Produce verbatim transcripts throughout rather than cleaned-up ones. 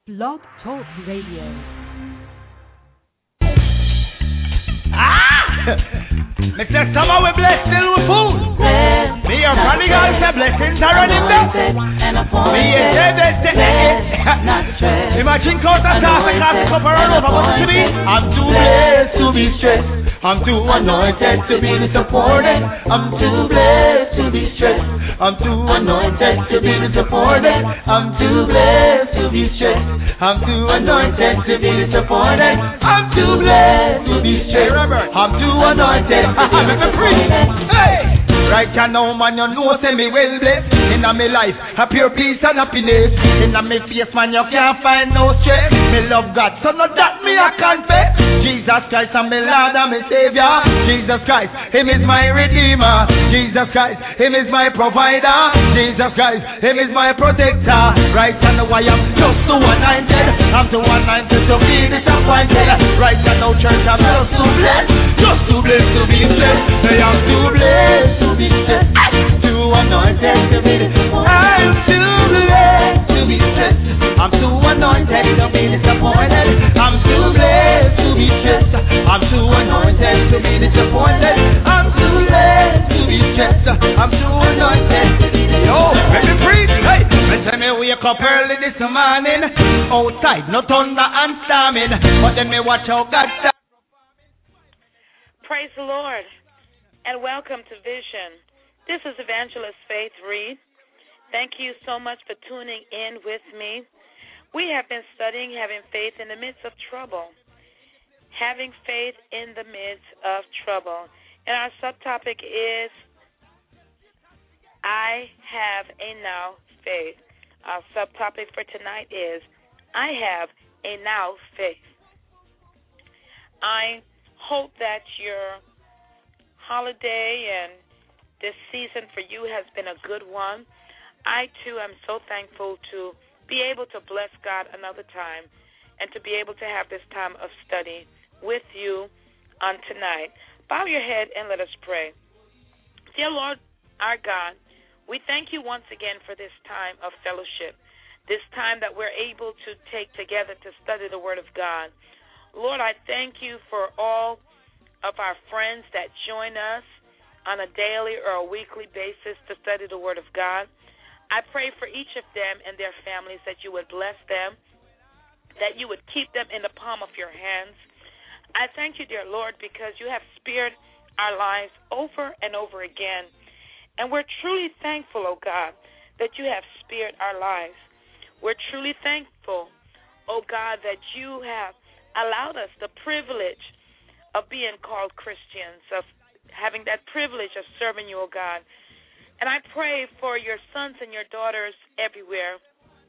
Blog Talk Radio. Ah! Me say somehow we blessed still with food. Me your prodigal say blessings are running back. Me a say they say imagine cause I start to cast the cup around over what to me. I'm too blessed to be stressed. I'm too anointed to be disappointed. I'm too blessed to be stressed. I'm too anointed to be disappointed. I'm too blessed to be stressed. I'm too anointed to be disappointed. I'm too blessed to be stressed. I'm too anointed to be disappointed. Hey! Right now, man, you know, say me well blessed. In a me life, a pure peace and happiness. In a me face, man, you can't find no stress. Me love God, so not that me I confess. Jesus Christ, I'm me Lord and me Savior. Jesus Christ, Him is my Redeemer. Jesus Christ, Him is my provider. Jesus Christ, Him is my protector. Right now, I am just too anointed. I'm too anointed to be disappointed. Right now, church, I'm just too blessed. Just too blessed to be blessed. I am too blessed to be stressed, too anointed to be disappointed. I'm too blessed to be stressed. I'm too anointed to be disappointed. I'm too blessed to be stressed. I'm too anointed to be disappointed. I'm too blessed to be stressed. I'm too anointed to be disappointed. Yo, let me preach. Hey, let me wake up early this morning. Outside, no thunder and storming, but then me watch out God. Praise the Lord. And welcome to Vision. This is Evangelist Faith Reed. Thank you so much for tuning in with me. We have been studying having faith in the midst of trouble. Having faith in the midst of trouble. And our subtopic is, I have a now faith. Our subtopic for tonight is, I have a now faith. I hope that your holiday and this season for you has been a good one. I, too, am so thankful to be able to bless God another time and to be able to have this time of study with you on tonight. Bow your head and let us pray. Dear Lord, our God, we thank you once again for this time of fellowship, this time that we're able to take together to study the Word of God. Lord, I thank you for all of our friends that join us on a daily or a weekly basis to study the Word of God. I pray for each of them and their families that you would bless them, that you would keep them in the palm of your hands. I thank you, dear Lord, because you have spared our lives over and over again. And we're truly thankful, oh God, that you have spared our lives. We're truly thankful, oh God, that you have allowed us the privilege of being called Christians, of having that privilege of serving you, oh God. And I pray for your sons and your daughters everywhere,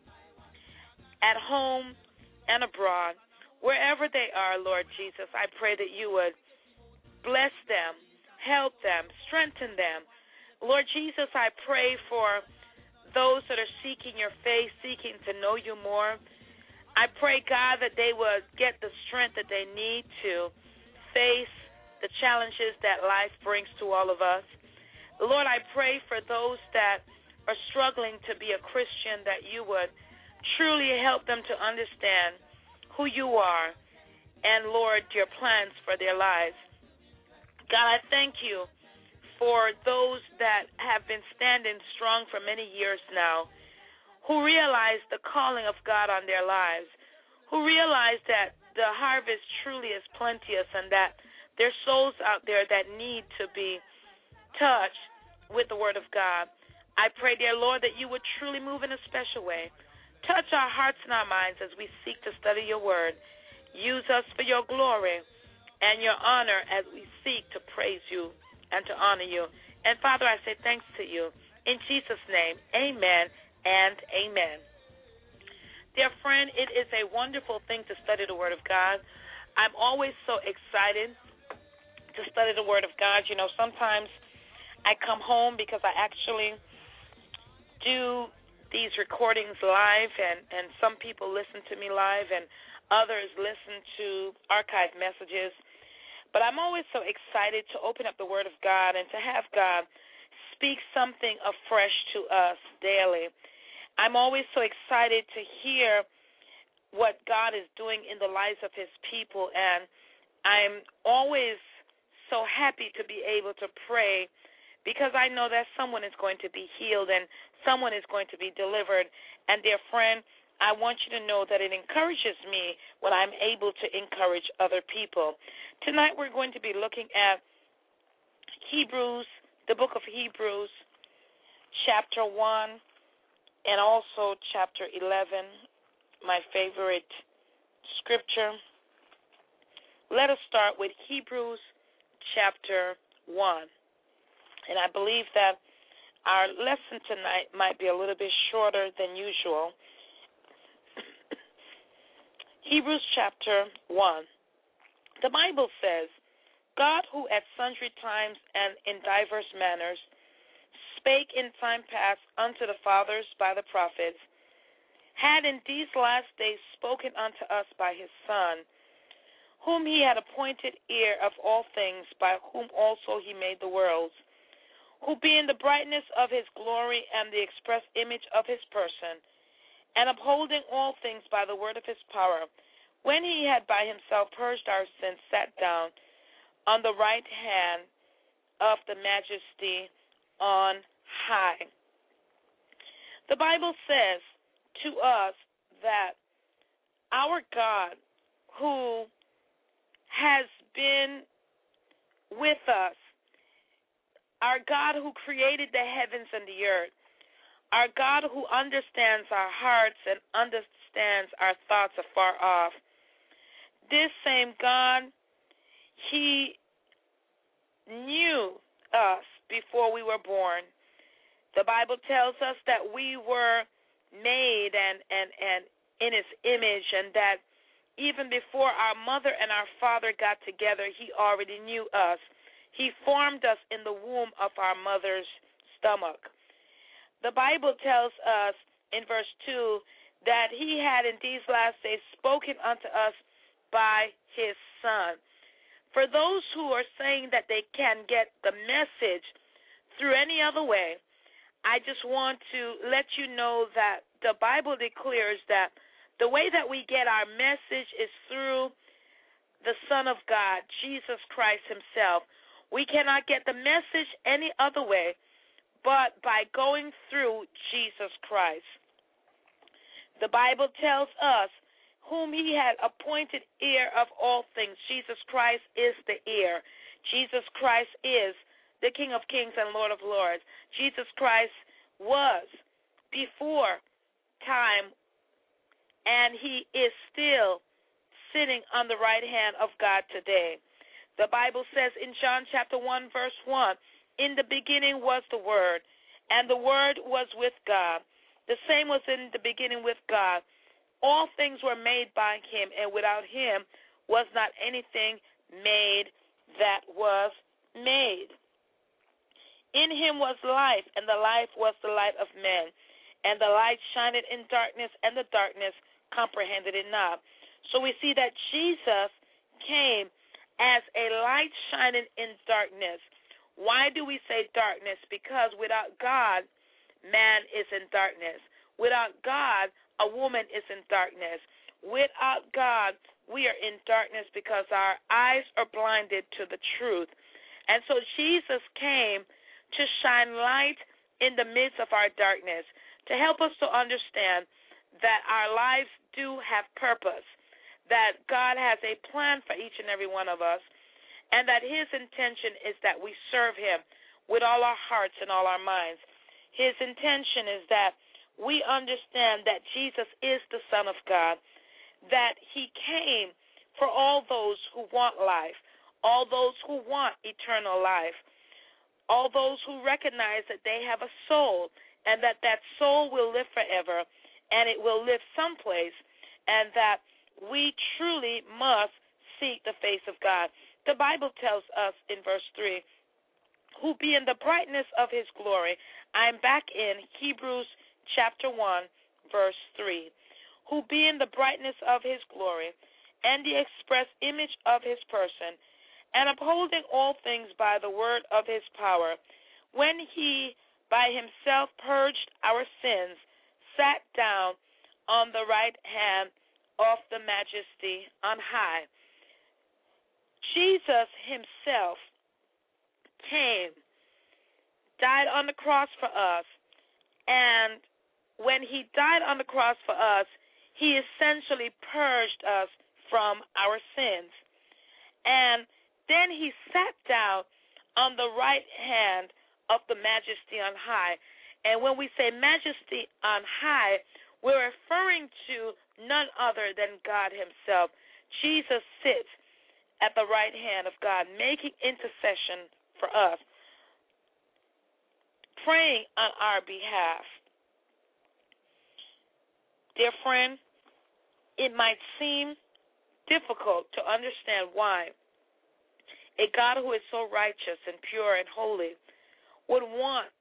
at home and abroad, wherever they are, Lord Jesus. I pray that you would bless them, help them, strengthen them. Lord Jesus, I pray for those that are seeking your face, seeking to know you more. I pray, God, that they would get the strength that they need to face the challenges that life brings to all of us. Lord, I pray for those that are struggling to be a Christian, that you would truly help them to understand who you are and, Lord, your plans for their lives. God, I thank you for those that have been standing strong for many years now, who realize the calling of God on their lives, who realize that the harvest truly is plenteous and that there's souls out there that need to be touched with the Word of God. I pray, dear Lord, that you would truly move in a special way. Touch our hearts and our minds as we seek to study your Word. Use us for your glory and your honor as we seek to praise you and to honor you. And, Father, I say thanks to you. In Jesus' name, amen and amen. Dear friend, it is a wonderful thing to study the Word of God. I'm always so excited to study the Word of God. You know, sometimes I come home because I actually do these recordings live, and, and some people listen to me live, and others listen to archived messages. But I'm always so excited to open up the Word of God and to have God speak something afresh to us daily. I'm always so excited to hear what God is doing in the lives of his people, and I'm always so happy to be able to pray because I know that someone is going to be healed and someone is going to be delivered. And dear friend, I want you to know that it encourages me when I'm able to encourage other people. Tonight we're going to be looking at Hebrews, the book of Hebrews, chapter one, and also chapter eleven, my favorite scripture. Let us start with Hebrews chapter one. And I believe that our lesson tonight might be a little bit shorter than usual. Hebrews chapter one. The Bible says, God, who at sundry times and in diverse manners spake in time past unto the fathers by the prophets, had in these last days spoken unto us by his Son, whom he had appointed heir of all things, by whom also he made the worlds, who being the brightness of his glory and the express image of his person, and upholding all things by the word of his power, when he had by himself purged our sins, sat down on the right hand of the majesty on high. The Bible says to us that our God, who has been with us, our God who created the heavens and the earth, our God who understands our hearts and understands our thoughts afar off. This same God, he knew us before we were born. The Bible tells us that we were made and, and, and in his image, and that even before our mother and our father got together, he already knew us. He formed us in the womb of our mother's stomach. The Bible tells us in verse two that he had in these last days spoken unto us by his Son. For those who are saying that they can get the message through any other way, I just want to let you know that the Bible declares that the way that we get our message is through the Son of God, Jesus Christ himself. We cannot get the message any other way but by going through Jesus Christ. The Bible tells us whom he had appointed heir of all things. Jesus Christ is the heir. Jesus Christ is the King of kings and Lord of lords. Jesus Christ was before time, and he is still sitting on the right hand of God today. The Bible says in John chapter one, verse one, in the beginning was the Word, and the Word was with God. The same was in the beginning with God. All things were made by him, and without him was not anything made that was made. In him was life, and the life was the light of men. And the light shined in darkness, and the darkness comprehended it not. So we see that Jesus came as a light shining in darkness. Why do we say darkness? Because without God, man is in darkness. Without God, a woman is in darkness. Without God, we are in darkness because our eyes are blinded to the truth. And so Jesus came to shine light in the midst of our darkness, to help us to understand that our lives do have purpose, that God has a plan for each and every one of us, and that his intention is that we serve him with all our hearts and all our minds. His intention is that we understand that Jesus is the Son of God, that he came for all those who want life, all those who want eternal life, all those who recognize that they have a soul and that that soul will live forever and it will live someplace, and that we truly must seek the face of God. The Bible tells us in verse three, who being the brightness of his glory, I'm back in Hebrews chapter one, verse three, who being the brightness of his glory and the express image of his person, and upholding all things by the word of his power, when he by himself purged our sins, sat down on the right hand of the majesty on high. Jesus himself came, died on the cross for us, and when he died on the cross for us, he essentially purged us from our sins. And then he sat down on the right hand of the majesty on high. And when we say majesty on high, we're referring to none other than God himself. Jesus sits at the right hand of God, making intercession for us, praying on our behalf. Dear friend, it might seem difficult to understand why a God who is so righteous and pure and holy would want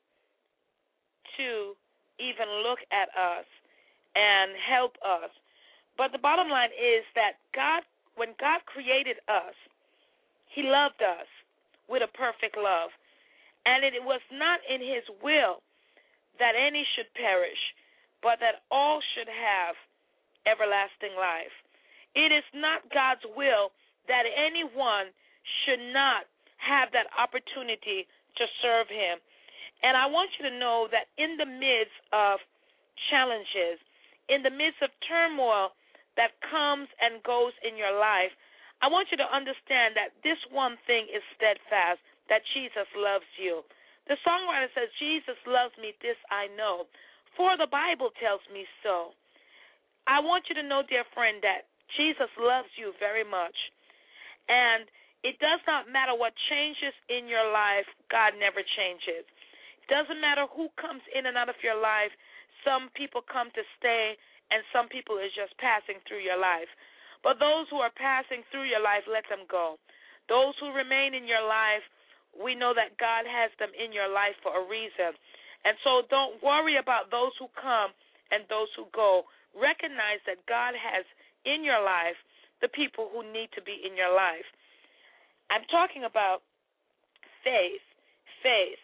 to even look at us and help us. But the bottom line is that God, when God created us, he loved us with a perfect love. And it was not in his will that any should perish, but that all should have everlasting life. It is not God's will that anyone should not have that opportunity to serve him. And I want you to know that in the midst of challenges, in the midst of turmoil that comes and goes in your life, I want you to understand that this one thing is steadfast, that Jesus loves you. The songwriter says, Jesus loves me, this I know, for the Bible tells me so. I want you to know, dear friend, that Jesus loves you very much. And it does not matter what changes in your life, God never changes. It doesn't matter who comes in and out of your life. Some people come to stay, and some people is just passing through your life. But those who are passing through your life, let them go. Those who remain in your life, we know that God has them in your life for a reason. And so don't worry about those who come and those who go. Recognize that God has in your life the people who need to be in your life. I'm talking about faith, faith,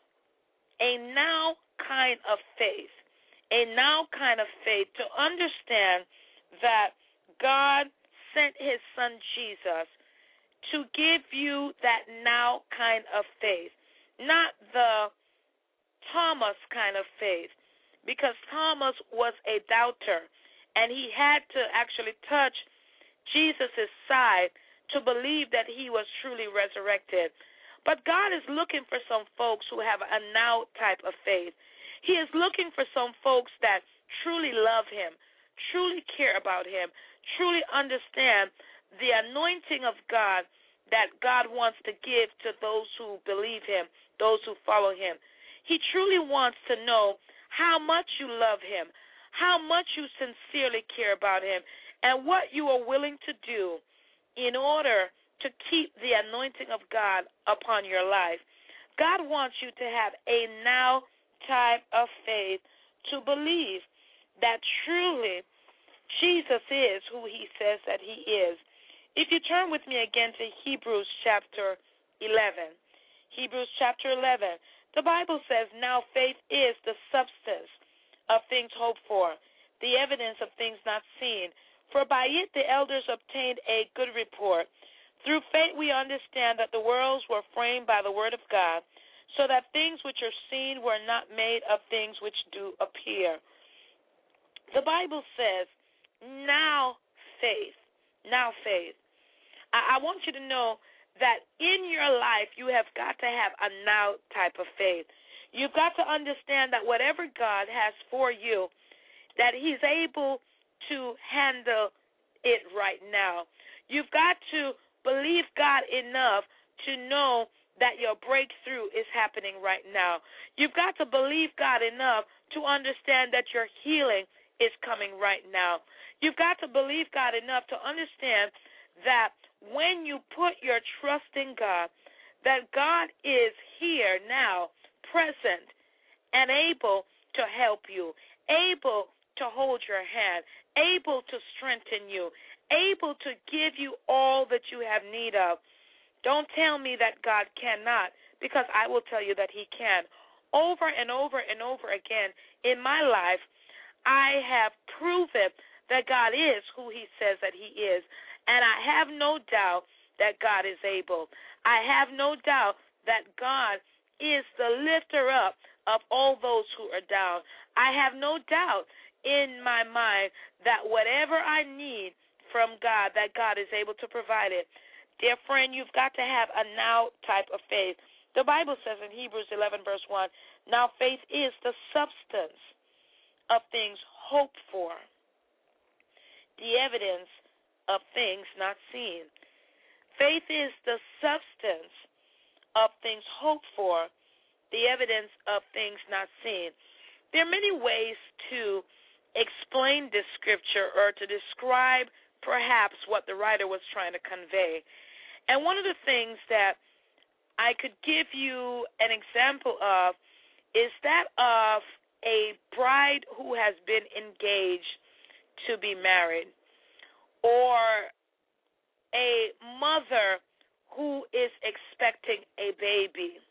a now kind of faith, a now kind of faith to understand that God sent his son Jesus to give you that now kind of faith, not the Thomas kind of faith, because Thomas was a doubter, and he had to actually touch Jesus' side to believe that he was truly resurrected. But God is looking for some folks who have a now type of faith. He is looking for some folks that truly love him, truly care about him, truly understand the anointing of God that God wants to give to those who believe him, those who follow him. He truly wants to know how much you love him, how much you sincerely care about him, and what you are willing to do in order to keep the anointing of God upon your life. God wants you to have a now type of faith to believe that truly Jesus is who he says that he is. If you turn with me again to Hebrews chapter eleven, Hebrews chapter eleven, the Bible says, now faith is the substance of things hoped for, the evidence of things not seen. For by it the elders obtained a good report. Through faith we understand that the worlds were framed by the word of God, so that things which are seen were not made of things which do appear. The Bible says, now faith, now faith. I, I want you to know that in your life you have got to have a now type of faith. You've got to understand that whatever God has for you, that he's able to handle it right now. You've got to believe God enough to know that your breakthrough is happening right now. You've got to believe God enough to understand that your healing is coming right now. You've got to believe God enough to understand that when you put your trust in God, that God is here now, present, and able to help you, able to hold your hand, able to strengthen you, able to give you all that you have need of. Don't tell me that God cannot, because I will tell you that he can. Over and over and over again in my life, I have proven that God is who he says that he is. And I have no doubt that God is able. I have no doubt that God is the lifter up of all those who are down. I have no doubt in my mind that whatever I need from God, that God is able to provide it. Dear friend, you've got to have a now type of faith. The Bible says in Hebrews eleven, verse one, now faith is the substance of things hoped for, the evidence of things not seen. Faith is the substance of things hoped for, the evidence of things not seen. There are many ways to explain this scripture or to describe perhaps what the writer was trying to convey. And one of the things that I could give you an example of is that of a bride who has been engaged to be married, or a mother who is expecting a baby,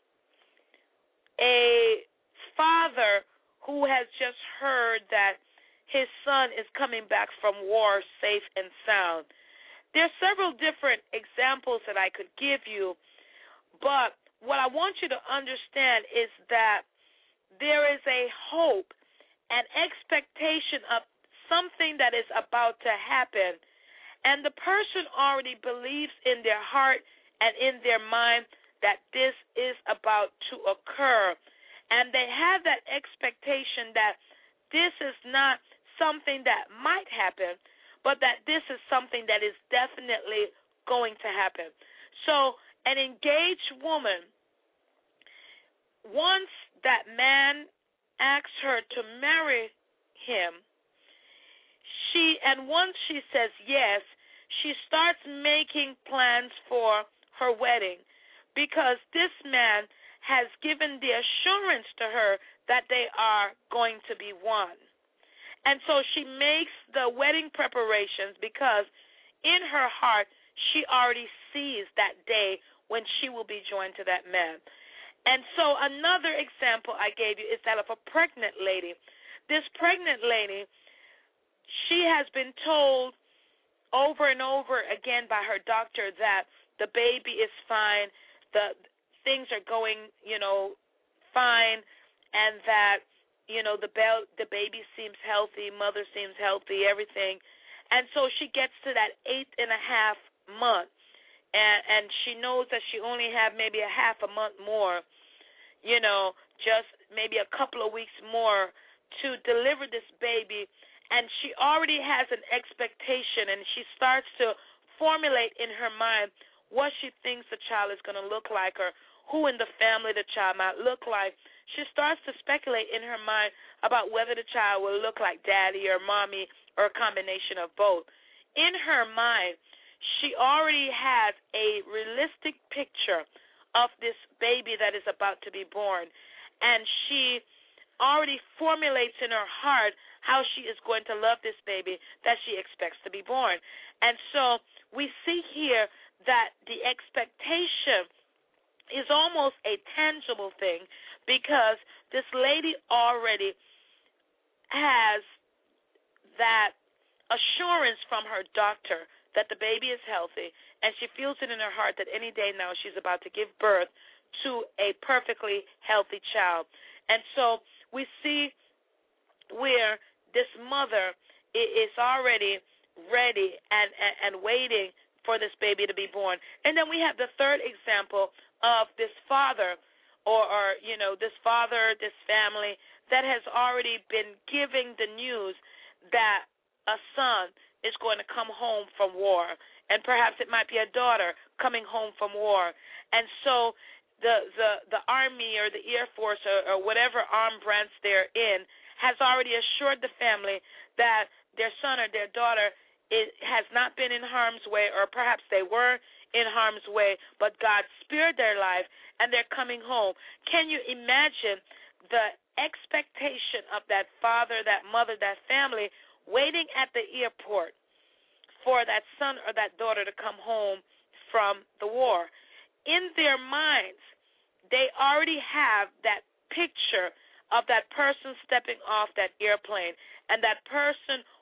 a father who has just heard that his son is coming back from war safe and sound. There are several different examples that I could give you, but what I want you to understand is that there is a hope, an expectation of something that is about to happen, and the person already believes in their heart and in their mind that this is about to occur, and they have that expectation that this is not something that might happen, but that this is something that is definitely going to happen. So an engaged woman, once that man asks her to marry him, she and once she says yes, she starts making plans for her wedding, because this man has given the assurance to her that they are going to be one. And so she makes the wedding preparations because in her heart she already sees that day when she will be joined to that man. And so another example I gave you is that of a pregnant lady. This pregnant lady, she has been told over and over again by her doctor that the baby is fine, the things are going, you know, fine, and that, you know, the be- the baby seems healthy, mother seems healthy, everything. And so she gets to that eight and a half month, and, and she knows that she only have maybe a half a month more, you know, just maybe a couple of weeks more to deliver this baby. And she already has an expectation, and she starts to formulate in her mind what she thinks the child is going to look like, or who in the family the child might look like. She starts to speculate in her mind about whether the child will look like daddy or mommy or a combination of both. In her mind, she already has a realistic picture of this baby that is about to be born, and she already formulates in her heart how she is going to love this baby that she expects to be born. And so we see here that the expectation is almost a tangible thing, because this lady already has that assurance from her doctor that the baby is healthy, and she feels it in her heart that any day now she's about to give birth to a perfectly healthy child. And so we see where this mother is already ready and, and, and waiting for this baby to be born. And then we have the third example of this father, or, or you know, this father, this family that has already been giving the news that a son is going to come home from war, and perhaps it might be a daughter coming home from war. And so the the, the Army or the Air Force or, or whatever armed branch they're in has already assured the family that their son or their daughter is, has not been in harm's way, or perhaps they were in harm's way, but God spared their life, and they're coming home. Can you imagine the expectation of that father, that mother, that family waiting at the airport for that son or that daughter to come home from the war? In their minds, they already have that picture of that person stepping off that airplane, and that person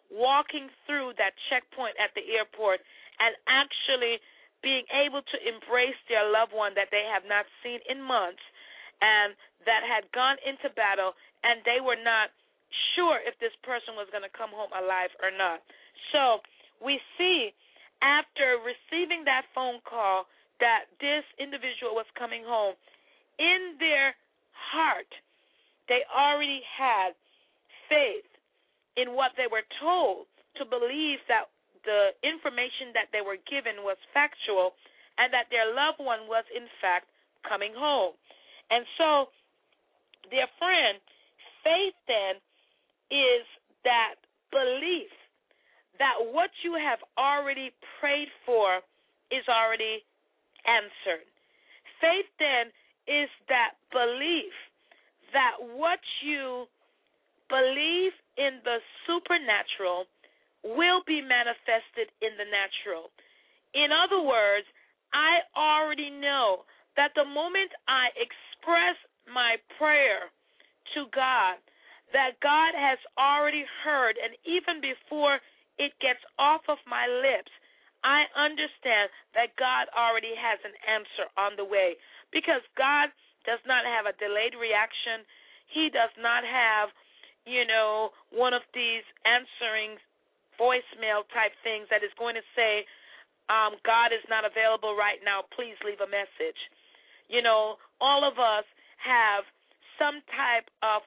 walking through that checkpoint at the airport and actually being able to embrace their loved one that they have not seen in months and that had gone into battle, and they were not sure if this person was going to come home alive or not. So we see after receiving that phone call that this individual was coming home, in their heart, they already had faith in what they were told, to believe that the information that they were given was factual and that their loved one was, in fact, coming home. And so, dear friend, faith then is that belief that what you have already prayed for is already answered. Faith then is that belief that what you believe in the supernatural will be manifested in the natural. In other words, I already know that the moment I express my prayer to God, that God has already heard, and even before it gets off of my lips, I understand that God already has an answer on the way, because God does not have a delayed reaction. He does not have, you know, one of these answering voicemail type things that is going to say, um, God is not available right now, please leave a message. You know, all of us have some type of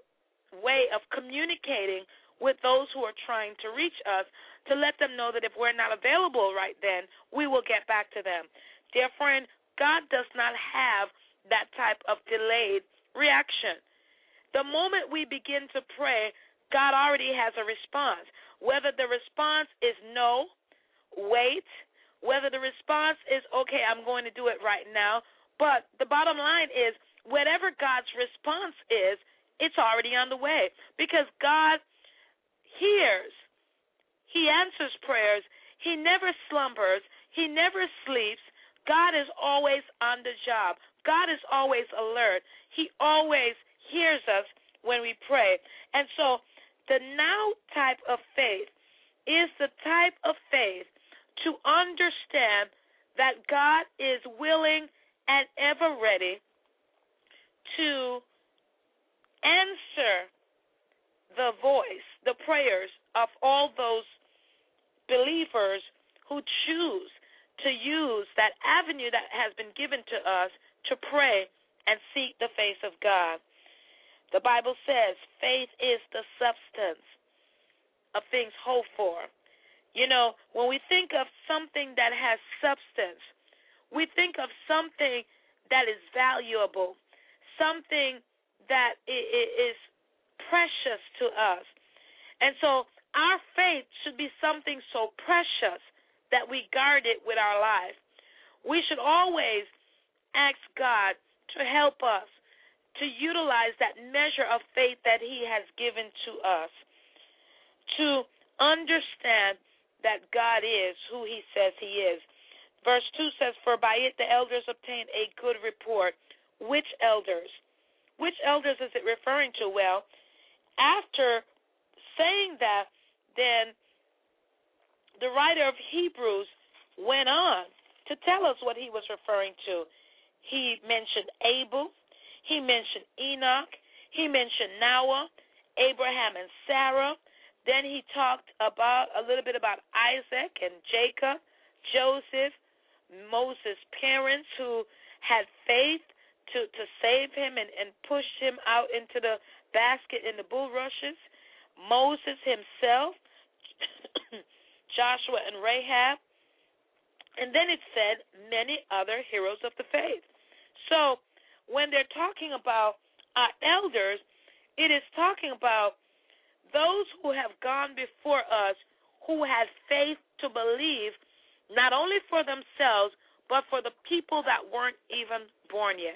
way of communicating with those who are trying to reach us to let them know that if we're not available right then, we will get back to them. Dear friend, God does not have that type of delayed reaction. The moment we begin to pray, God already has a response. Whether the response is no, wait, whether the response is, okay, I'm going to do it right now. But the bottom line is, whatever God's response is, it's already on the way. Because God hears. He answers prayers. He never slumbers. He never sleeps. God is always on the job. God is always alert. He always hears us when we pray. And so the now type of faith is the type of faith to understand that God is willing and ever ready to answer the voice, the prayers of all those believers who choose to use that avenue that has been given to us to pray and seek the face of God. The Bible says faith is the substance of things hoped for. You know, when we think of something that has substance, we think of something that is valuable, something that is precious to us. And so our faith should be something so precious that we guard it with our life. We should always ask God to help us to utilize that measure of faith that he has given to us, to understand that God is who he says he is. Verse two says, for by it the elders obtained a good report. Which elders? Which elders is it referring to? Well, after saying that, then the writer of Hebrews went on to tell us what he was referring to. He mentioned Abel. He mentioned Enoch. He mentioned Noah, Abraham and Sarah. Then he talked about a little bit about Isaac and Jacob, Joseph, Moses' parents who had faith to, to save him and, and pushed him out into the basket in the bulrushes, Moses himself, Joshua and Rahab. And then it said many other heroes of the faith. So when they're talking about our elders, it is talking about those who have gone before us who had faith to believe not only for themselves, but for the people that weren't even born yet.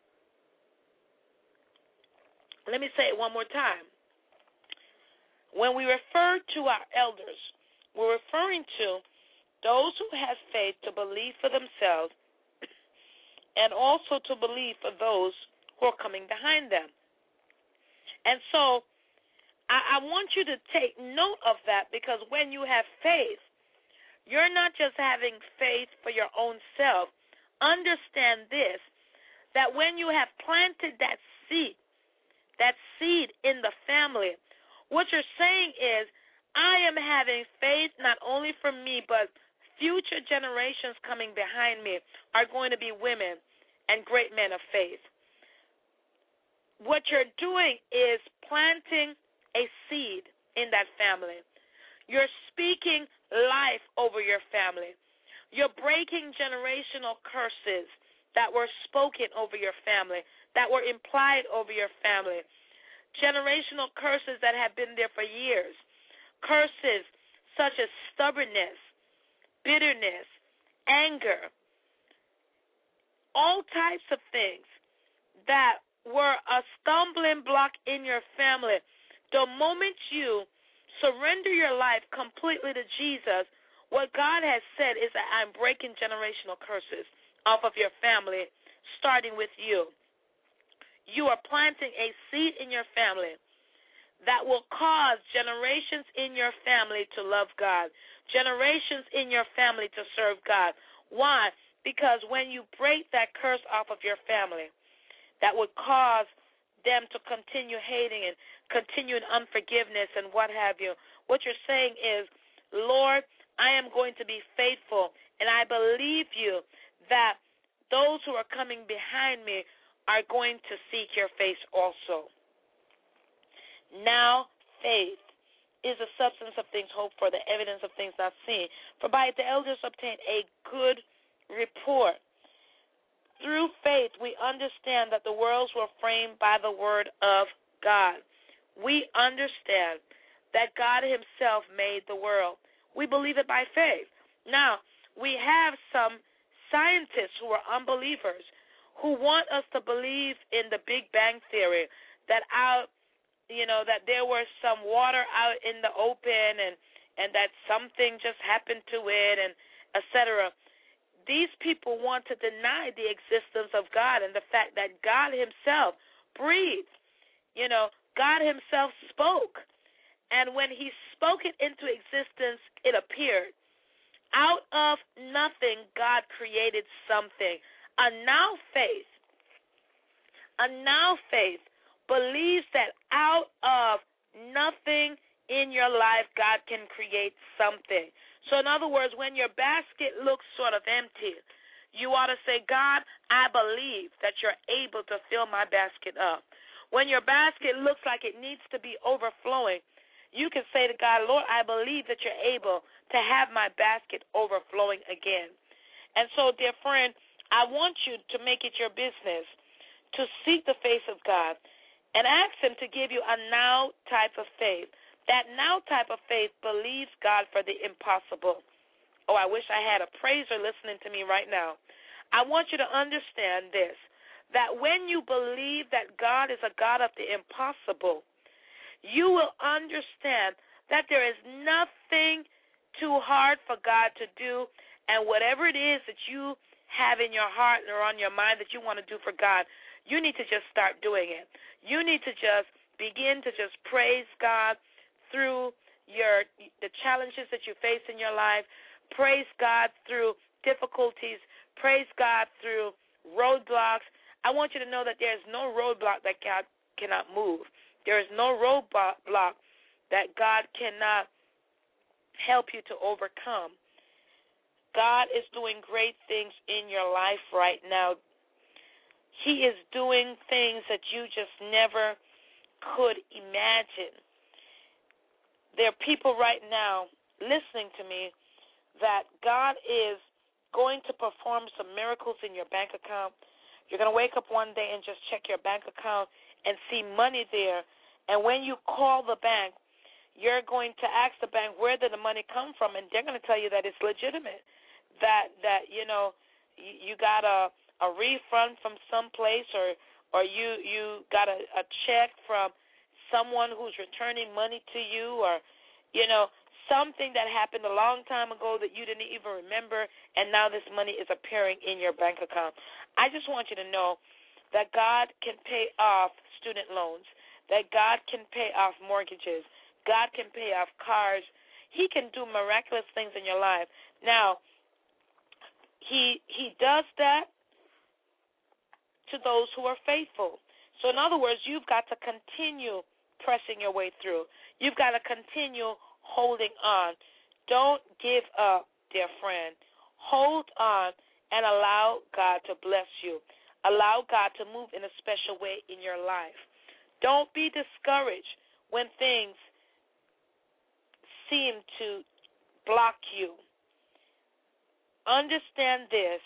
Let me say it one more time. When we refer to our elders, we're referring to those who have faith to believe for themselves and also to believe for those who are coming behind them. And so I, I want you to take note of that, because when you have faith, you're not just having faith for your own self. Understand this, that when you have planted that seed, that seed in the family, what you're saying is, I am having faith not only for me, but future generations coming behind me are going to be women and great men of faith. What you're doing is planting a seed in that family. You're speaking life over your family. You're breaking generational curses that were spoken over your family, that were implied over your family. Generational curses that have been there for years. Curses such as stubbornness, bitterness, anger, all types of things that were a stumbling block in your family. The moment you surrender your life completely to Jesus, what God has said is that I'm breaking generational curses off of your family, starting with you. You are planting a seed in your family that will cause generations in your family to love God, generations in your family to serve God. Why? Because when you break that curse off of your family, that would cause them to continue hating and continue in unforgiveness and what have you, what you're saying is, Lord, I am going to be faithful, and I believe you that those who are coming behind me are going to seek your face also. Now, faith is the substance of things hoped for, the evidence of things not seen. For by it the elders obtained a good report. Through faith, we understand that the worlds were framed by the word of God. We understand that God himself made the world. We believe it by faith. Now, we have some scientists who are unbelievers who want us to believe in the Big Bang Theory, that out you know, that there was some water out in the open and, and that something just happened to it, and et cetera. These people want to deny the existence of God and the fact that God himself breathed. You know, God himself spoke. And when he spoke it into existence, it appeared. Out of nothing, God created something. A now faith, a now faith, believes that out of nothing in your life, God can create something. So in other words, when your basket looks sort of empty, you ought to say, God, I believe that you're able to fill my basket up. When your basket looks like it needs to be overflowing, you can say to God, Lord, I believe that you're able to have my basket overflowing again. And so, dear friend, I want you to make it your business to seek the face of God and ask him to give you a now type of faith. That now type of faith believes God for the impossible. Oh, I wish I had a praiser listening to me right now. I want you to understand this, that when you believe that God is a God of the impossible, you will understand that there is nothing too hard for God to do, and whatever it is that you have in your heart or on your mind that you want to do for God, you need to just start doing it. You need to just begin to just praise God through your the challenges that you face in your life. Praise God through difficulties. Praise God through roadblocks. I want you to know that there is no roadblock that God cannot move. There is no roadblock that God cannot help you to overcome. God is doing great things in your life right now. He is doing things that you just never could imagine. There are people right now listening to me that God is going to perform some miracles in your bank account. You're going to wake up one day and just check your bank account and see money there. And when you call the bank, you're going to ask the bank, where did the money come from? And they're going to tell you that it's legitimate, that, that you know, you, you got a a refund from someplace, or or you, you got a, a check from someone who's returning money to you, or, you know, something that happened a long time ago that you didn't even remember, and now this money is appearing in your bank account. I just want you to know that God can pay off student loans, that God can pay off mortgages. God can pay off cars. He can do miraculous things in your life. Now, he he does that to those who are faithful. So in other words, you've got to continue pressing your way through. You've got to continue holding on. Don't give up, dear friend. Hold on and allow God to bless you. Allow God to move in a special way in your life. Don't be discouraged when things seem to block you. Understand this,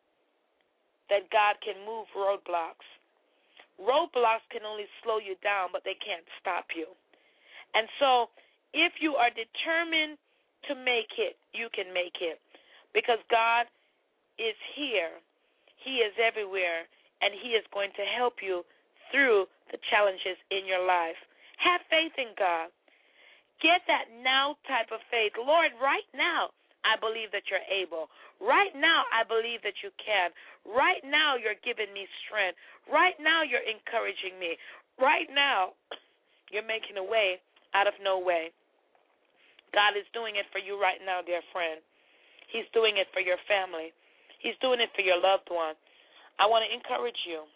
that God can move roadblocks. Roadblocks can only slow you down, but they can't stop you. And so if you are determined to make it, you can make it, because God is here. He is everywhere, and he is going to help you through the challenges in your life. Have faith in God. Get that now type of faith. Lord, right now, I believe that you're able. Right now, I believe that you can. Right now, you're giving me strength. Right now, you're encouraging me. Right now, you're making a way out of no way. God is doing it for you right now, dear friend. He's doing it for your family. He's doing it for your loved one. I want to encourage you.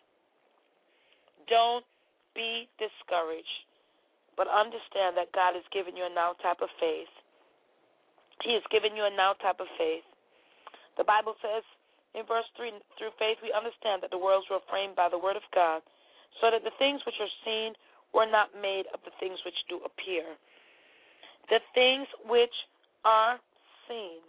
Don't be discouraged, but understand that God has given you a now type of faith. He has given you a now type of faith. The Bible says in verse three, through faith we understand that the worlds were framed by the word of God, so that the things which are seen were not made of the things which do appear. The things which are seen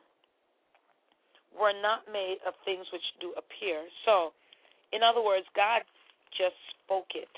were not made of things which do appear. So, in other words, God just spoke it.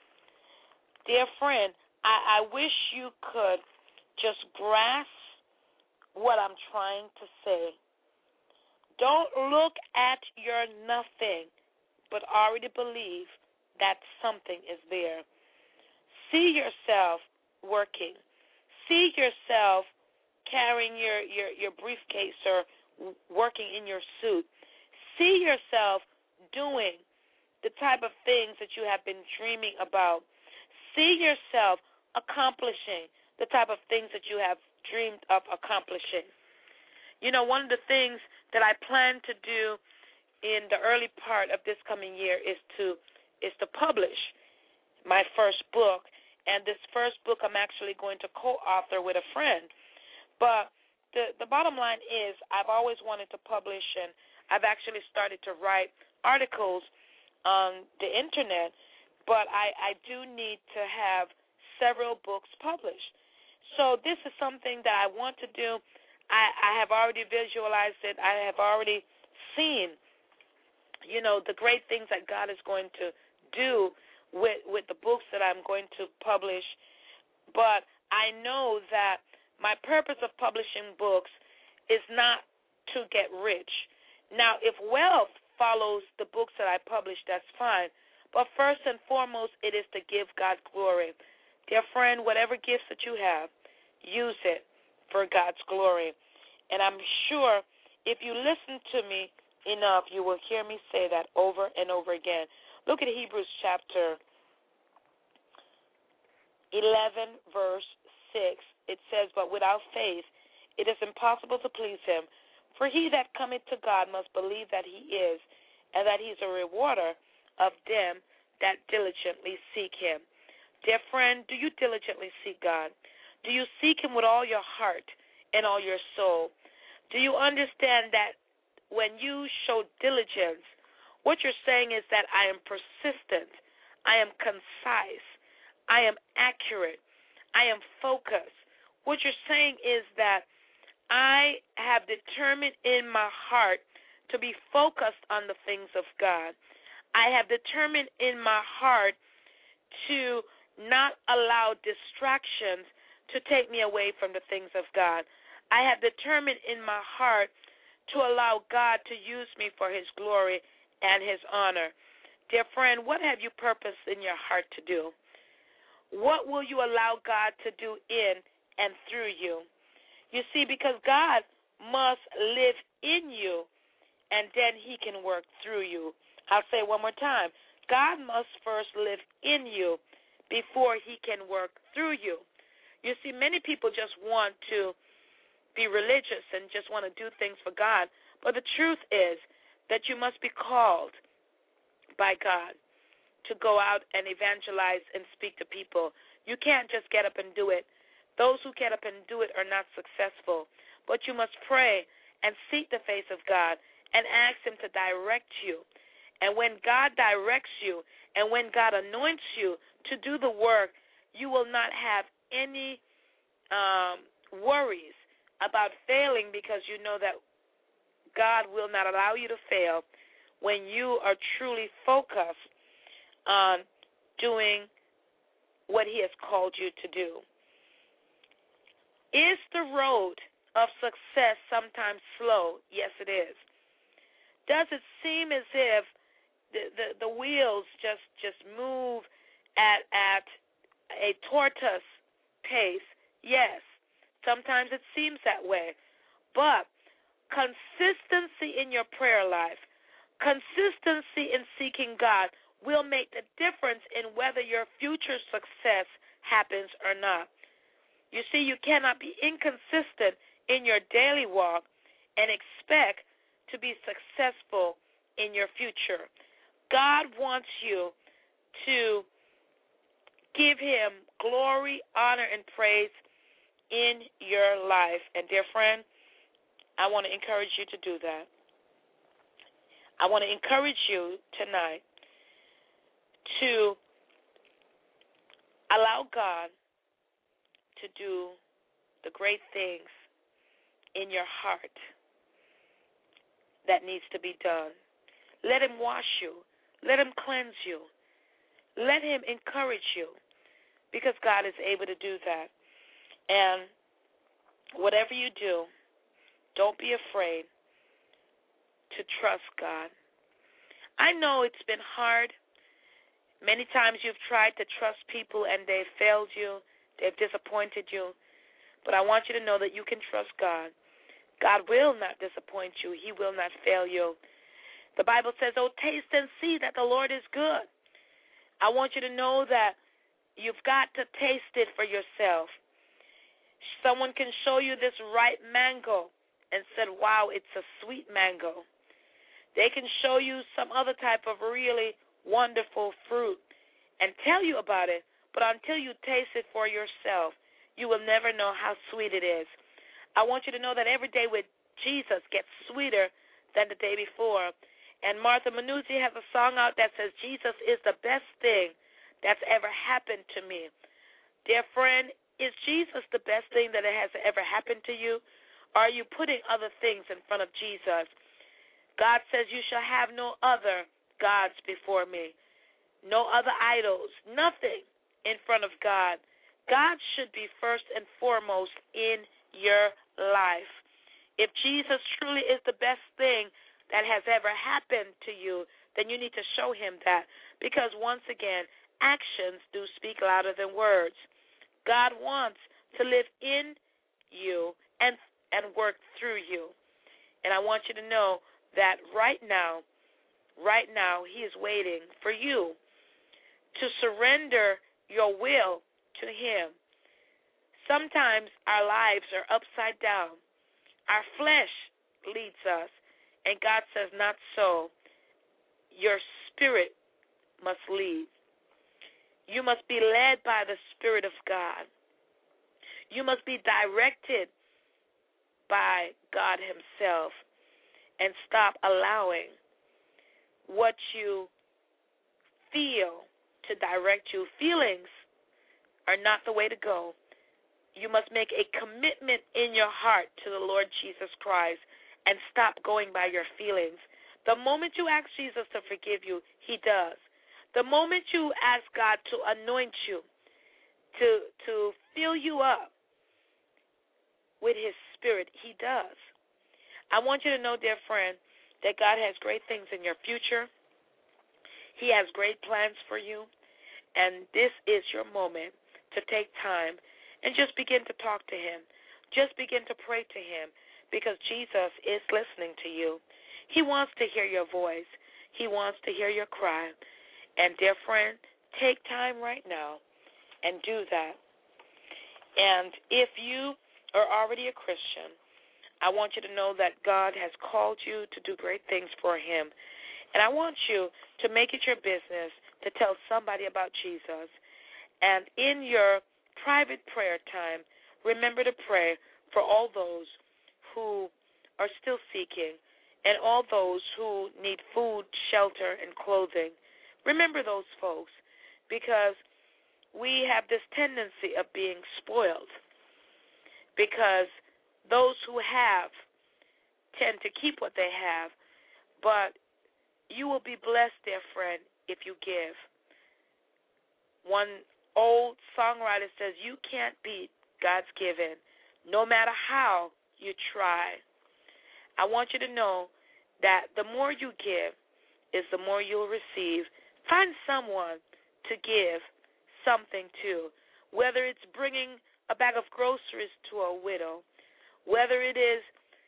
Dear friend, I, I wish you could just grasp what I'm trying to say. Don't look at your nothing, but already believe that something is there. See yourself working. See yourself carrying your, your, your briefcase or working in your suit. See yourself doing the type of things that you have been dreaming about. See yourself accomplishing the type of things that you have dreamed of accomplishing. You know, one of the things that I plan to do in the early part of this coming year is to is to publish my first book. And this first book I'm actually going to co-author with a friend. But the the bottom line is I've always wanted to publish, and I've actually started to write articles on the internet, but I, I do need to have several books published. So this is something that I want to do. I, I have already visualized it. I have already seen, you know, the great things that God is going to do with with the books that I'm going to publish. But I know that my purpose of publishing books is not to get rich. Now, if wealth follows the books that I publish, that's fine. But first and foremost, it is to give God glory. Dear friend, whatever gifts that you have, use it for God's glory. And I'm sure if you listen to me enough, you will hear me say that over and over again. Look at Hebrews chapter eleven, verse six. It says, but without faith it is impossible to please him. For he that cometh to God must believe that he is, and that he is a rewarder of them that diligently seek him. Dear friend, do you diligently seek God? Do you seek him with all your heart and all your soul? Do you understand that when you show diligence, what you're saying is that I am persistent, I am concise, I am accurate, I am focused. What you're saying is that I have determined in my heart to be focused on the things of God. I have determined in my heart to not allow distractions to take me away from the things of God. I have determined in my heart to allow God to use me for his glory and his honor. Dear friend, what have you purposed in your heart to do? What will you allow God to do in and through you? You see, because God must live in you, and then he can work through you. I'll say it one more time. God must first live in you before he can work through you. You see, many people just want to be religious and just want to do things for God. But the truth is that you must be called by God to go out and evangelize and speak to people. You can't just get up and do it. Those who get up and do it are not successful. But you must pray and seek the face of God and ask him to direct you. And when God directs you and when God anoints you to do the work, you will not have any um, worries about failing, because you know that God will not allow you to fail when you are truly focused on doing what he has called you to do. Is the road of success sometimes slow? Yes, it is. Does it seem as if the, the, the wheels just, just move at, at a tortoise pace? Yes. Sometimes it seems that way. But consistency in your prayer life, consistency in seeking God will make the difference in whether your future success happens or not. You see, you cannot be inconsistent in your daily walk and expect to be successful in your future. God wants you to give him glory, honor, and praise in your life. And dear friend, I want to encourage you to do that. I want to encourage you tonight to allow God to do the great things in your heart that needs to be done. Let him wash you. Let him cleanse you. Let him encourage you, because God is able to do that. And whatever you do, don't be afraid to trust God. I know it's been hard. Many times you've tried to trust people and they've failed you, they've disappointed you. But I want you to know that you can trust God. God will not disappoint you. He will not fail you. The Bible says, oh, taste and see that the Lord is good. I want you to know that you've got to taste it for yourself. Someone can show you this ripe mango and said, wow, it's a sweet mango. They can show you some other type of really wonderful fruit and tell you about it, but until you taste it for yourself, you will never know how sweet it is. I want you to know that every day with Jesus gets sweeter than the day before. And Martha Manuzzi has a song out that says, Jesus is the best thing that's ever happened to me. Dear friend, is Jesus the best thing that has ever happened to you? Or are you putting other things in front of Jesus? God says you shall have no other gods before me, no other idols, nothing in front of God. God should be first and foremost in your life. If Jesus truly is the best thing that has ever happened to you, then you need to show him that, because once again, actions do speak louder than words. God wants to live in you and and work through you. And I want you to know that right now, right now, he is waiting for you to surrender your will to him. Sometimes our lives are upside down. Our flesh leads us, and God says, not so. Your spirit must lead. You must be led by the Spirit of God. You must be directed by God himself, and stop allowing what you feel to direct you. Feelings are not the way to go. You must make a commitment in your heart to the Lord Jesus Christ and stop going by your feelings. The moment you ask Jesus to forgive you, he does. The moment you ask God to anoint you, to to fill you up with his Spirit, he does. I want you to know, dear friend, that God has great things in your future. He has great plans for you, and this is your moment to take time and just begin to talk to him. Just begin to pray to him, because Jesus is listening to you. He wants to hear your voice. He wants to hear your cry. And, dear friend, take time right now and do that. And if you are already a Christian, I want you to know that God has called you to do great things for him. And I want you to make it your business to tell somebody about Jesus. And in your private prayer time, remember to pray for all those who are still seeking and all those who need food, shelter, and clothing. Remember those folks, because we have this tendency of being spoiled, because those who have tend to keep what they have, but you will be blessed, dear friend, if you give. One old songwriter says, you can't beat God's giving, no matter how you try. I want you to know that the more you give is the more you'll receive. Find someone to give something to, whether it's bringing a bag of groceries to a widow, whether it is,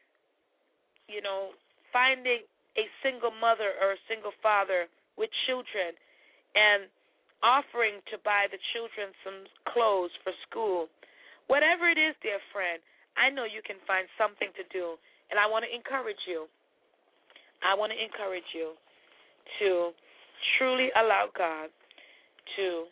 you know, finding a single mother or a single father with children and offering to buy the children some clothes for school. Whatever it is, dear friend, I know you can find something to do, and I want to encourage you. I want to encourage you to truly allow God to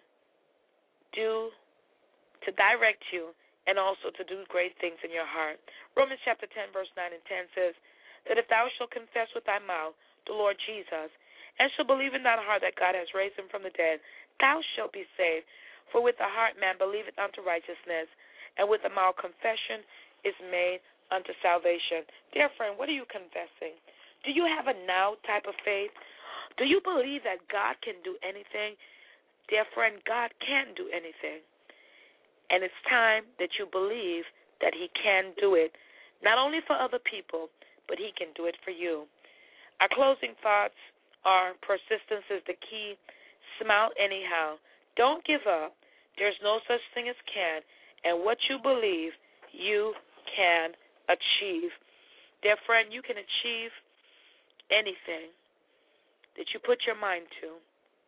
do, to direct you, and also to do great things in your heart. Romans chapter ten, verse nine and ten says that if thou shalt confess with thy mouth the Lord Jesus, and shalt believe in thine heart that God has raised him from the dead, thou shalt be saved. For with the heart man believeth unto righteousness, and with the mouth confession is made unto salvation. Dear friend, what are you confessing? Do you have a now type of faith? Do you believe that God can do anything? Dear friend, God can do anything. And it's time that you believe that he can do it, not only for other people, but he can do it for you. Our closing thoughts are persistence is the key. Smile anyhow. Don't give up. There's no such thing as can. And what you believe, you can achieve. Dear friend, you can achieve anything that you put your mind to.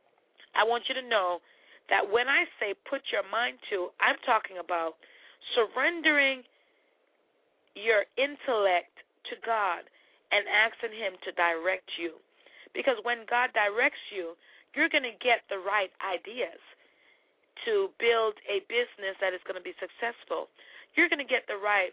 I want you to know that when I say put your mind to, I'm talking about surrendering your intellect to God and asking him to direct you. Because when God directs you, you're going to get the right ideas to build a business that is going to be successful. You're going to get the right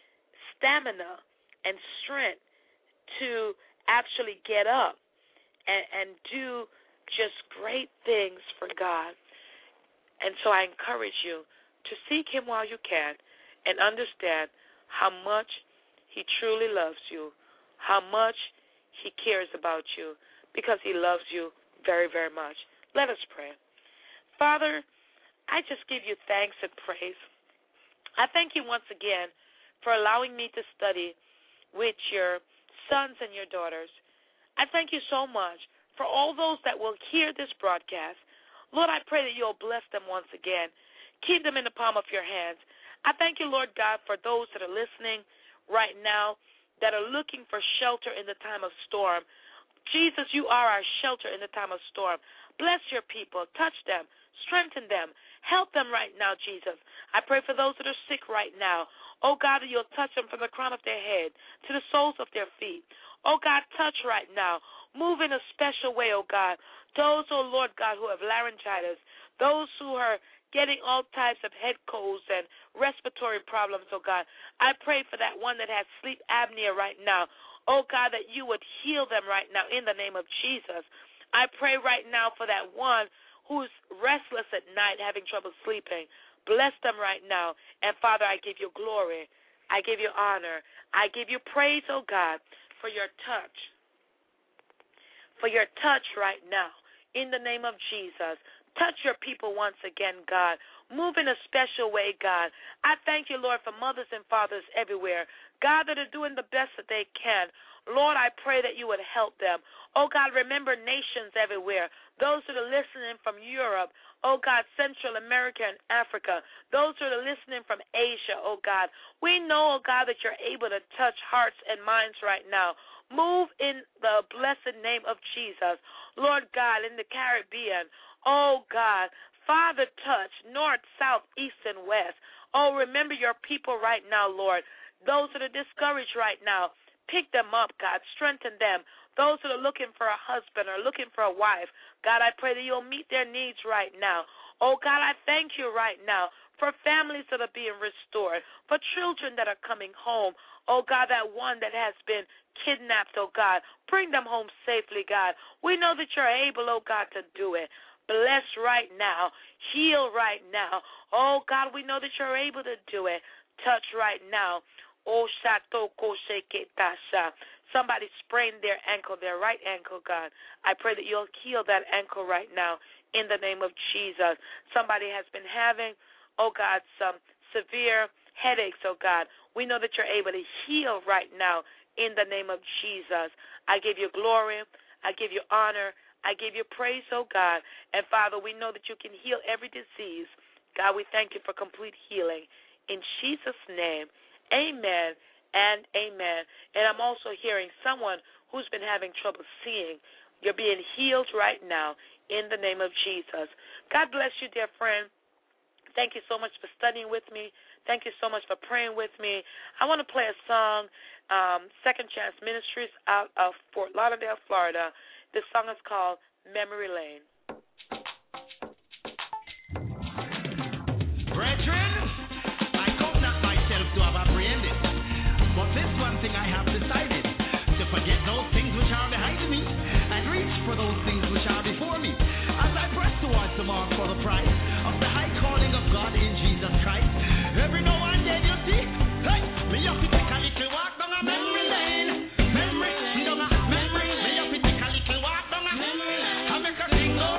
stamina and strength to actually get up and, and do just great things for God. And so I encourage you to seek him while you can and understand how much he truly loves you, how much he cares about you, because he loves you very, very much. Let us pray. Father, I just give you thanks and praise. I thank you once again for allowing me to study with your sons and your daughters. I thank you so much for all those that will hear this broadcast. Lord, I pray that you'll bless them once again. Keep them in the palm of your hands. I thank you, Lord God, for those that are listening right now that are looking for shelter in the time of storm. Jesus, you are our shelter in the time of storm. Bless your people. Touch them. Strengthen them. Help them right now, Jesus. I pray for those that are sick right now. Oh, God, that you'll touch them from the crown of their head to the soles of their feet. Oh, God, touch right now. Move in a special way, oh, God. Those, oh, Lord God, who have laryngitis, those who are getting all types of head colds and respiratory problems, oh, God. I pray for that one that has sleep apnea right now. Oh, God, that you would heal them right now in the name of Jesus. I pray right now for that one who's restless at night, having trouble sleeping. Bless them right now. And, Father, I give you glory. I give you honor. I give you praise, oh, God, for your touch. For your touch right now, in the name of Jesus. Touch your people once again, God. Move in a special way, God. I thank you, Lord, for mothers and fathers everywhere, God, that are doing the best that they can. Lord, I pray that you would help them. Oh, God, remember nations everywhere, those that are listening from Europe, oh, God, Central America and Africa, those that are listening from Asia, oh, God. We know, oh, God, that you're able to touch hearts and minds right now. Move in the blessed name of Jesus. Lord God, in the Caribbean, oh, God, Father, touch north, south, east, and west. Oh, remember your people right now, Lord. Those that are discouraged right now, pick them up, God. Strengthen them. Those that are looking for a husband or looking for a wife, God, I pray that you'll meet their needs right now. Oh, God, I thank you right now for families that are being restored, for children that are coming home. Oh, God, that one that has been kidnapped, oh, God, bring them home safely, God. We know that you're able, oh, God, to do it. Bless right now. Heal right now. Oh, God, we know that you're able to do it. Touch right now. Oh, Shatoko Sheketasha. Somebody sprained their ankle, their right ankle, God. I pray that you'll heal that ankle right now in the name of Jesus. Somebody has been having, oh, God, some severe headaches, oh, God. We know that you're able to heal right now in the name of Jesus. I give you glory. I give you honor. I give you praise, oh, God. And, Father, we know that you can heal every disease. God, we thank you for complete healing. In Jesus' name, amen and amen. And I'm also hearing someone who's been having trouble seeing. You're being healed right now in the name of Jesus. God bless you, dear friend. Thank you so much for studying with me. Thank you so much for praying with me. I want to play a song, um, Second Chance Ministries out of Fort Lauderdale, Florida. This song is called Memory Lane. Brethren, I count not myself to have apprehended, but this one thing I have decided, to forget those things which are behind me, and reach for those things which are before me, as I press towards the mark for the prize of the high calling of God in Jesus Christ. Every now and then you see, hey, me have to take a little walk down a memory lane. Memory, down a memory, me have to take a little walk down a memory lane. I make a thing go.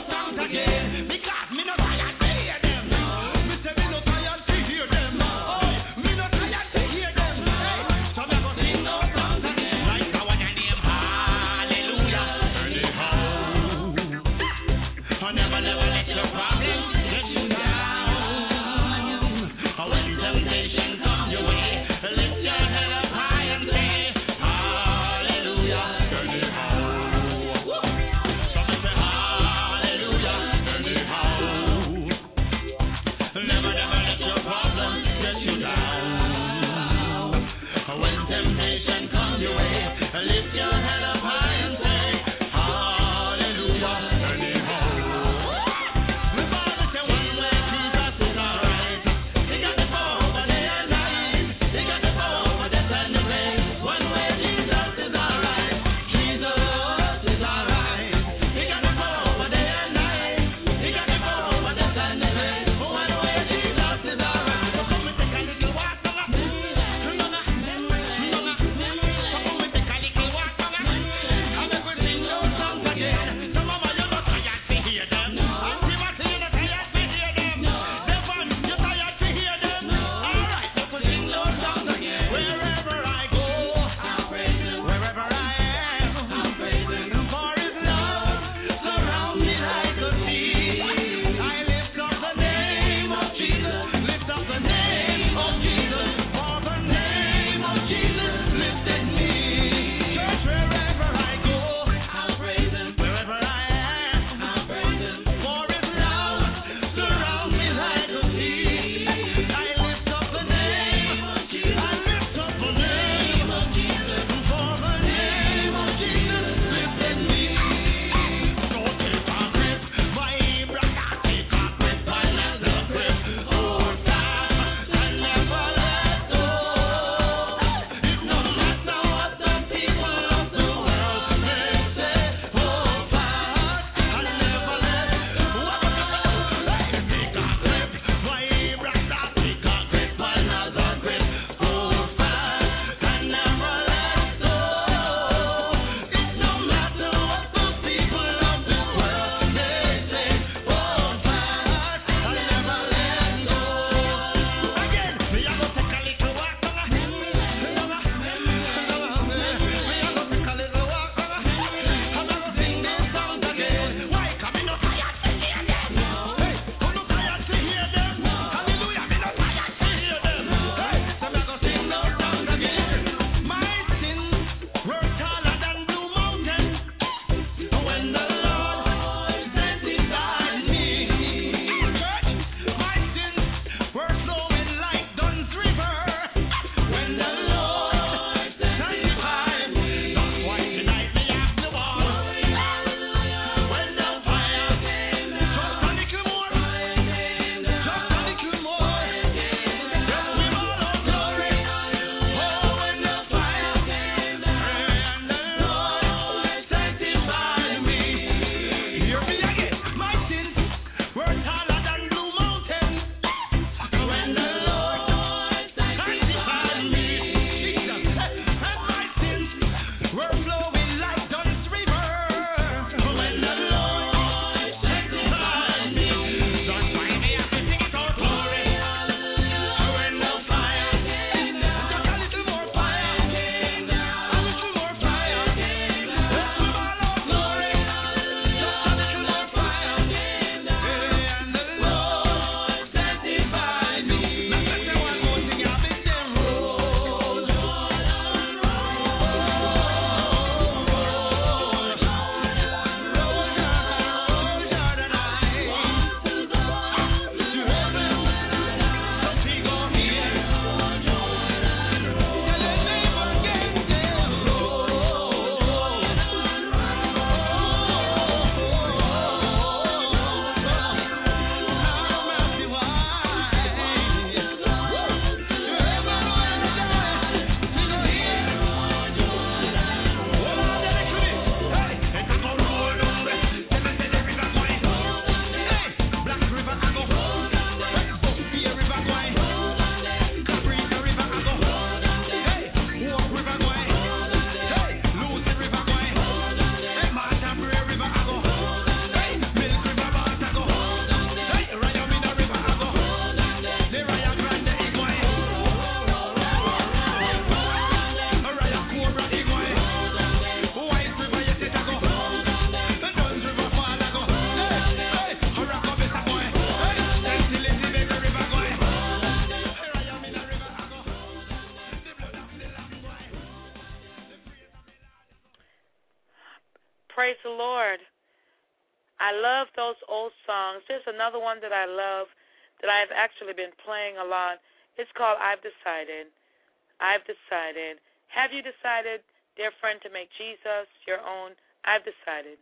praise the Lord. I love those old songs. There's another one that I love that I've actually been playing a lot. It's called I've Decided. I've Decided. Have you decided, dear friend, to make Jesus your own? I've decided.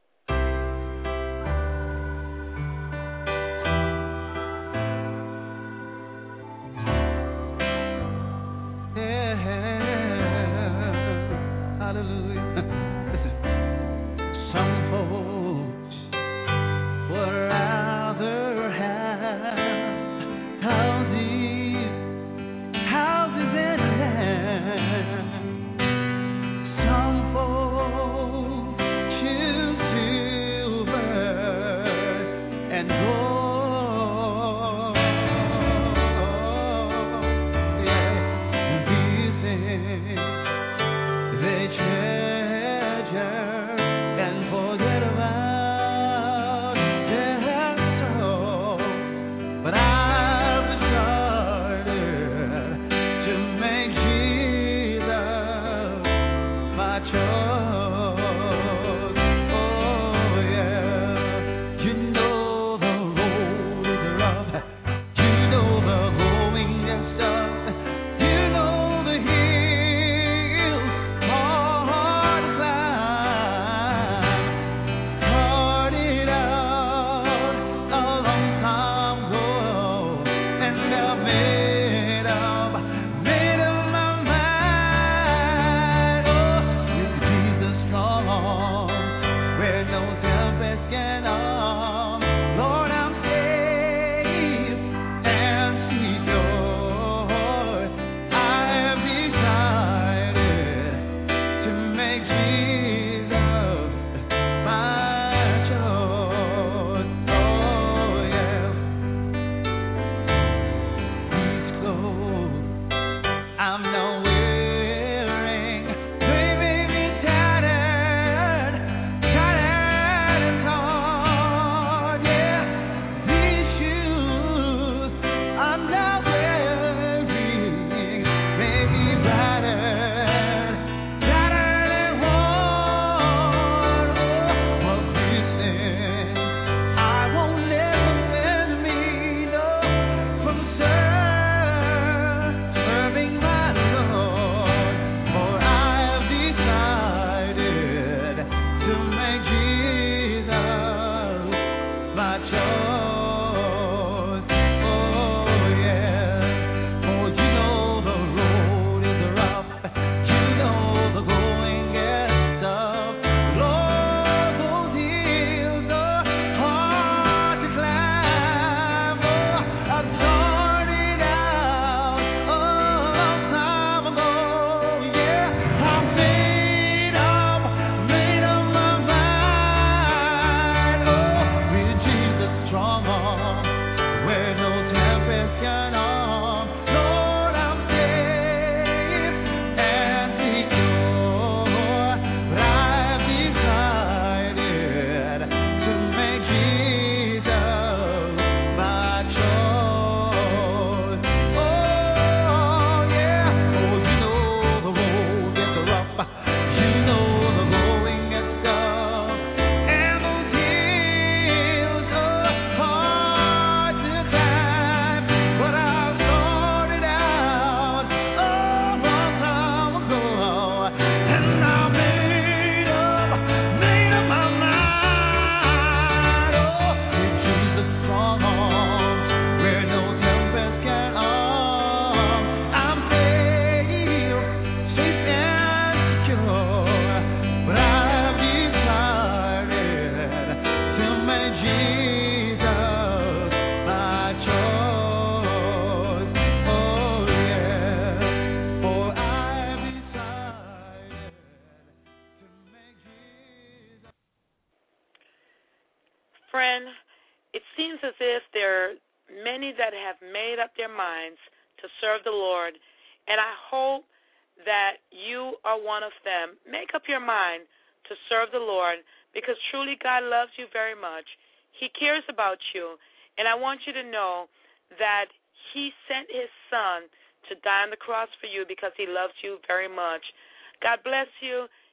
Friend, it seems as if there are many that have made up their minds to serve the Lord, and I hope that you are one of them. Make up your mind to serve the Lord, because truly God loves you very much. He cares about you, and I want you to know that He sent His Son to die on the cross for you because He loves you very much. God bless you.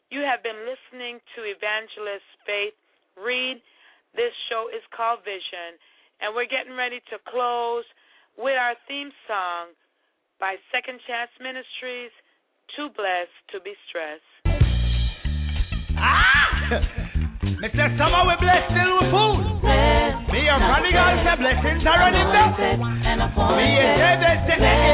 You have been listening to Evangelist Faith Reed. This show is called Vision, and we're getting ready to close with our theme song by Second Chance Ministries, Too Blessed to Be Stressed. Ah! Mister Summer, we bless till we food. Me your prodigal, the blessings are running down. Me your dead,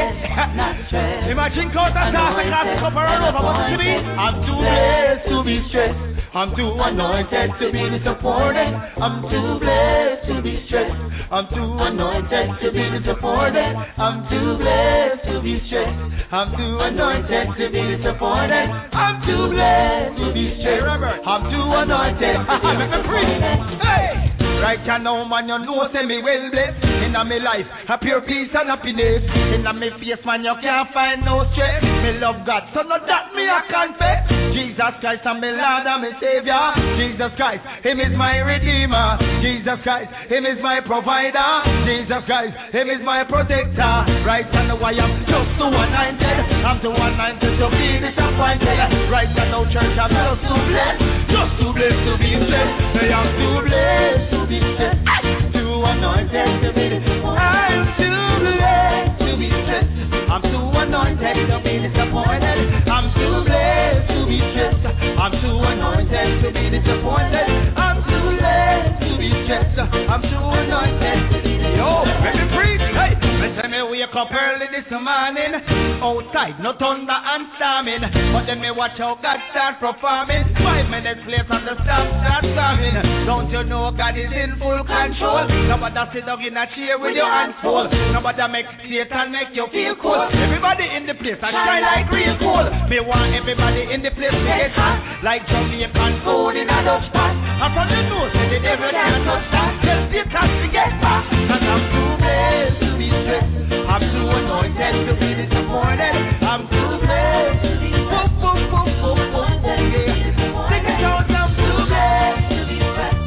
imagine cause I start to cast the cup around over what to be. I'm too blessed to be stressed. I'm too anointed to be disappointed. I'm too blessed to be stressed. I'm too anointed to be disappointed. I'm too blessed to be stressed. I'm too anointed to be disappointed. I'm too blessed to be stressed. I'm too anointed. I'm a priest. Hey! Right now, man, you know, say me well blessed. In a me life, a pure peace and happiness. In a me face, man, you can't find no stress. Me love God, so not that me I confess. Jesus Christ, I'm me Lord and me Savior. Jesus Christ, Him is my Redeemer. Jesus Christ, Him is my provider. Jesus Christ, Him is my protector. Right now, I am just too anointed. I'm too anointed to be disappointed. Right now, church, I'm just too blessed. Just too blessed to be stressed. I am too blessed to be stressed. Too anointed to be disappointed. I'm too blessed to be stressed. I'm too anointed to be disappointed. I'm too blessed to be stressed. I'm too anointed to be disappointed. I'm too blessed to be stressed. I'm too anointed to be disappointed. Yo, let me preach. Hey, let me wake up early this morning. Outside, no thunder and storming. But then me watch how God start performing. Five minutes later, the storm start storming. Don't you know God is in full control? Nobody sit down in a chair with your hands full. Nobody make Satan make you feel cool. Everybody in the place, I shine like real cool. Me want everybody in the place to get hot, like Jamaican food in a Dutch pot. And from the nose, the devil can't touch that. Tell Satan to get back. Cause I'm too blessed to be stressed. I'm too anointed to be disappointed. I'm too blessed to be stressed. Boom, boom, boom, boom, boom, boom, yeah. Sing it out, I'm too blessed to be stressed.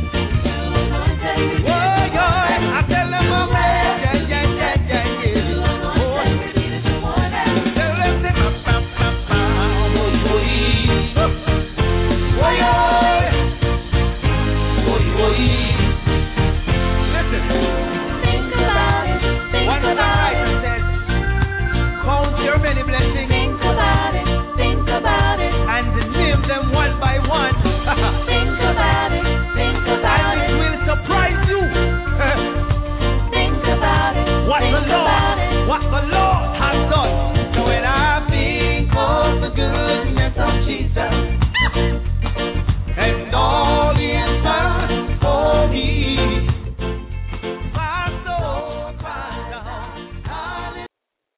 Whoa, yeah, I tell them I'm blessed. Yeah, yeah, yeah, yeah, yeah. Oh, tell them to pop, pop, pop, pop. Oh, boy. Oh, yeah. Oh, boy. Listen. Think about it. Think One of the about it. writers said, count your many blessings Think about it. Think about it. and name them one by